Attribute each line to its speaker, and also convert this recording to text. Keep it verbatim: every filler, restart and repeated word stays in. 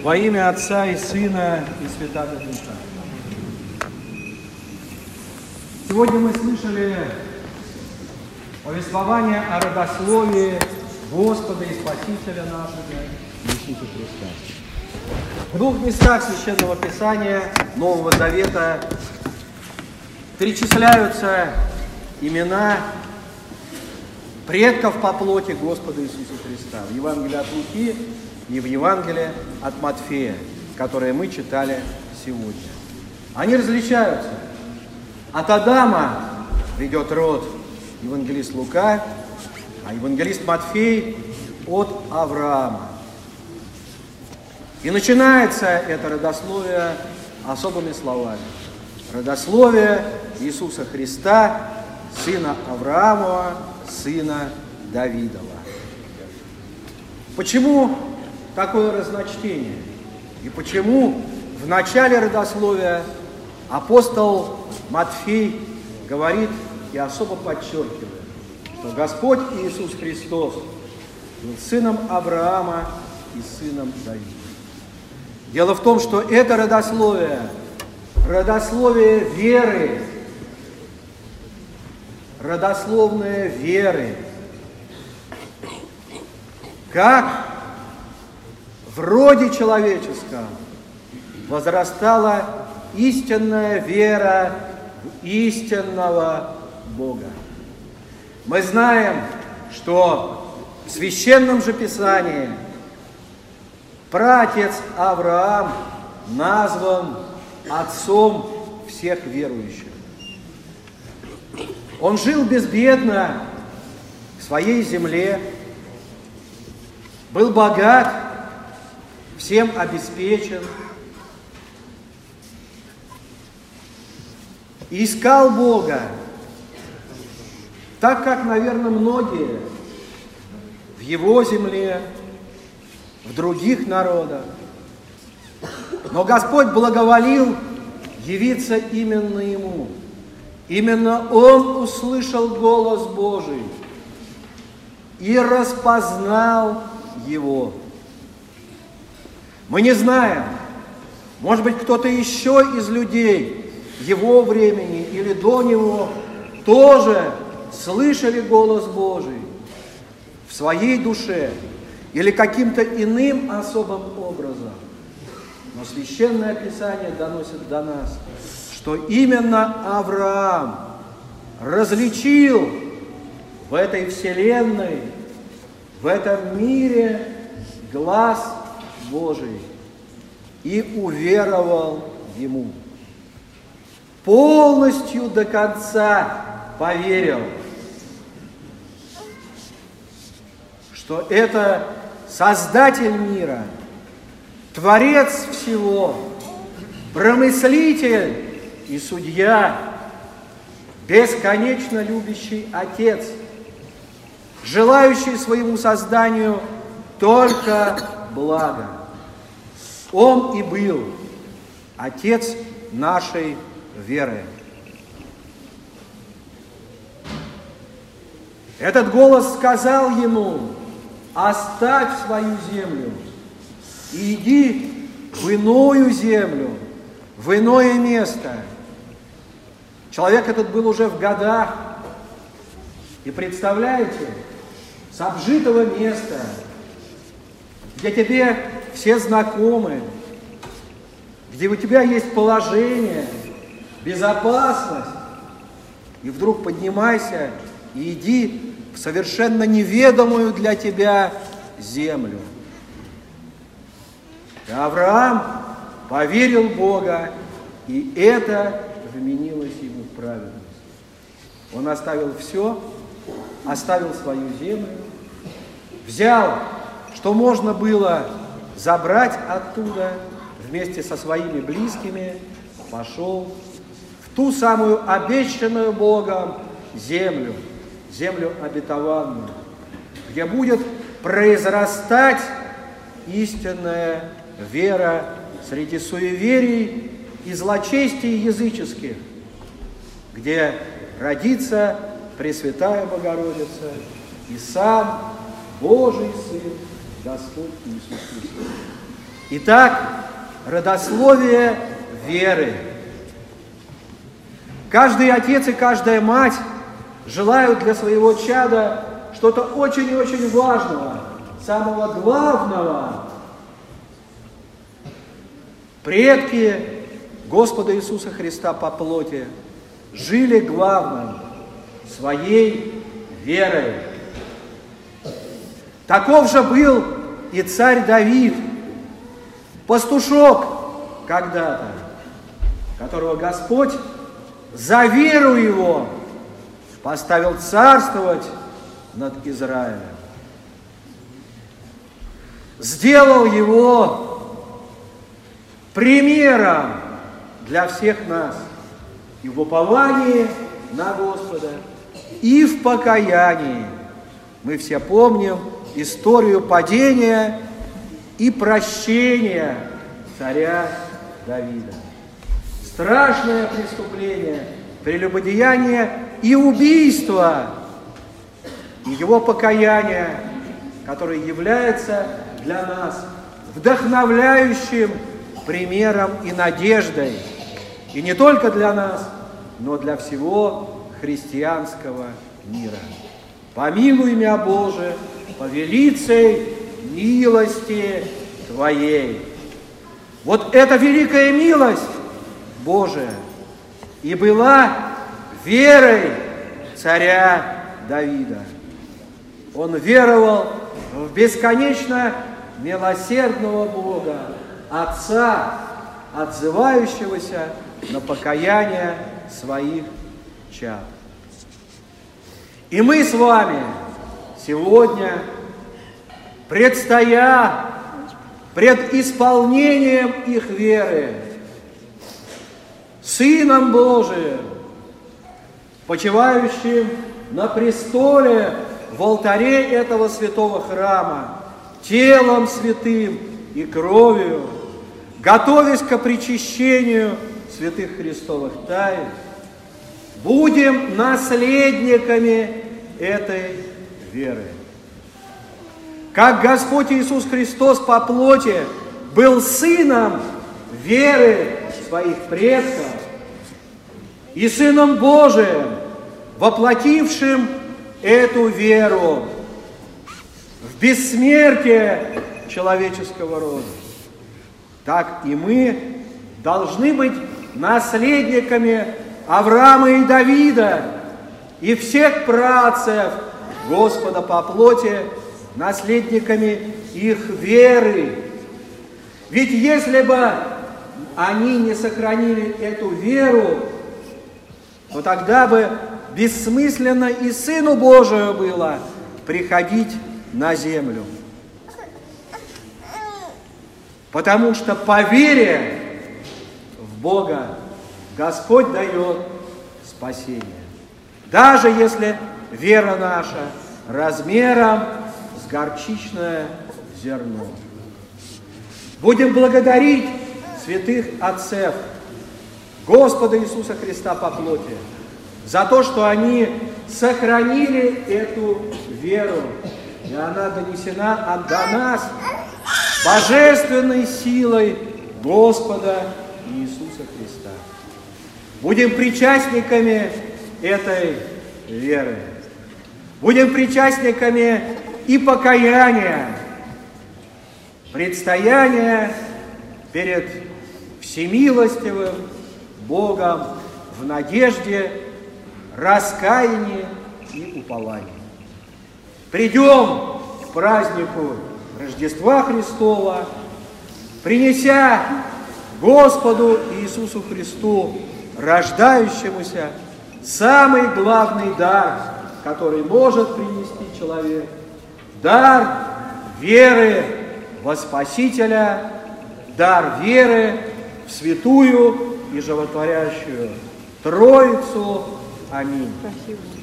Speaker 1: Во имя Отца и Сына и Святаго Духа. Сегодня мы слышали повествование о родословии Господа и Спасителя нашего Иисуса Христа. В двух местах Священного Писания Нового Завета перечисляются имена предков по плоти Господа Иисуса Христа. В Евангелии от Луки и в Евангелии от Матфея, которые мы читали сегодня. Они различаются. От Адама ведет род евангелист Лука, а евангелист Матфей от Авраама. И начинается это родословие особыми словами. Родословие Иисуса Христа, сына Авраамова, сына Давидова. Почему такое разночтение? И почему в начале родословия апостол Матфей говорит и особо подчеркивает, что Господь Иисус Христос был сыном Авраама и сыном Давида. Дело в том, что это родословие, родословие веры, родословные веры, как в роде человеческом возрастала истинная вера в истинного Бога. Мы знаем, что в Священном же Писании праотец Авраам назван отцом всех верующих. Он жил безбедно в своей земле, был богат, всем обеспечен, и искал Бога, так как, наверное, многие в его земле, в других народах. Но Господь благоволил явиться именно ему. Именно он услышал голос Божий и распознал его. Мы не знаем, может быть, кто-то еще из людей его времени или до него тоже слышали голос Божий в своей душе или каким-то иным особым образом. Но Священное Писание доносит до нас, что именно Авраам различил в этой вселенной, в этом мире глас Божий и уверовал ему. Полностью до конца поверил, что это Создатель мира, Творец всего, Промыслитель и Судья, бесконечно любящий Отец, желающий своему созданию только блага. Он и был Отец нашей веры. Этот голос сказал ему: оставь свою землю и иди в иную землю, в иное место. Человек этот был уже в годах. И представляете, с обжитого места, где тебе все знакомы, где у тебя есть положение, безопасность, и вдруг поднимайся и иди в совершенно неведомую для тебя землю. И Авраам поверил в Бога, и это вменилось ему в праведность. Он оставил все, оставил свою землю, взял, что можно было забрать оттуда, вместе со своими близкими, пошел в ту самую обещанную Богом землю, землю обетованную, где будет произрастать истинная вера среди суеверий и злочестий языческих, где родится Пресвятая Богородица и сам Божий Сын, Господь Иисус Христос. Итак, родословие веры. Каждый отец и каждая мать желают для своего чада что-то очень и очень важного, самого главного. Предки Господа Иисуса Христа по плоти жили главным – своей верой. Таков же был и царь Давид, пастушок когда-то, которого Господь за веру его поставил царствовать над Израилем. Сделал его примером для всех нас и в уповании на Господа, и в покаянии. Мы все помним историю падения и прощения царя Давида. Страшное преступление, прелюбодеяние и убийство, и его покаяние, которое является для нас вдохновляющим примером и надеждой, и не только для нас, но для всего христианского мира. Помилуй меня, Боже, по велицей милости Твоей. Вот эта великая милость Божия и была верой царя Давида. Он веровал в бесконечно милосердного Бога, Отца, отзывающегося на покаяние своих чад. И мы с вами сегодня, предстоя пред исполнением их веры, Сыном Божиим, почивающим на престоле в алтаре этого святого храма, телом святым и кровью, готовясь к причащению святых христовых тайн, будем наследниками этой веры. Как Господь Иисус Христос по плоти был сыном веры своих предков и Сыном Божиим, воплотившим эту веру в бессмертие человеческого рода, так и мы должны быть наследниками Авраама и Давида и всех працев Господа по плоти, наследниками их веры. Ведь если бы они не сохранили эту веру, то тогда бы бессмысленно и Сыну Божию было приходить на землю. Потому что по вере в Бога Господь дает спасение. Даже если вера наша размером с горчичное зерно. Будем благодарить святых отцев Господа Иисуса Христа по плоти за то, что они сохранили эту веру, и она донесена до нас божественной силой Господа Иисуса Христа. Будем причастниками этой веры. Будем причастниками и покаяния, предстояния перед всемилостивым Богом в надежде, раскаянии и уповании. Придем к празднику Рождества Христова, принеся Господу Иисусу Христу, рождающемуся, самый главный дар, который может принести человек, дар веры во Спасителя, дар веры в святую и животворящую Троицу. Аминь. Спасибо.